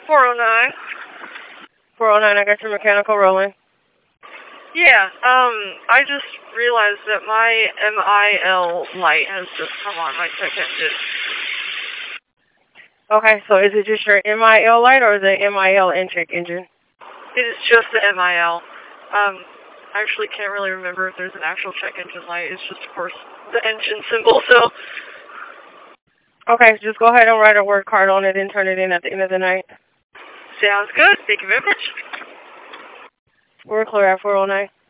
409. 409, I got your mechanical rolling. Yeah, I just realized that my MIL light has just come on, my check engine. Okay, so is it just your MIL light or the MIL intake engine? It is just the MIL. I actually can't really remember if there's an actual check engine light. It's just, of course, the engine symbol, so... Okay, just go ahead and write a word card on it and turn it in at the end of the night. Sounds good. Thank you very much. We're clear at 409.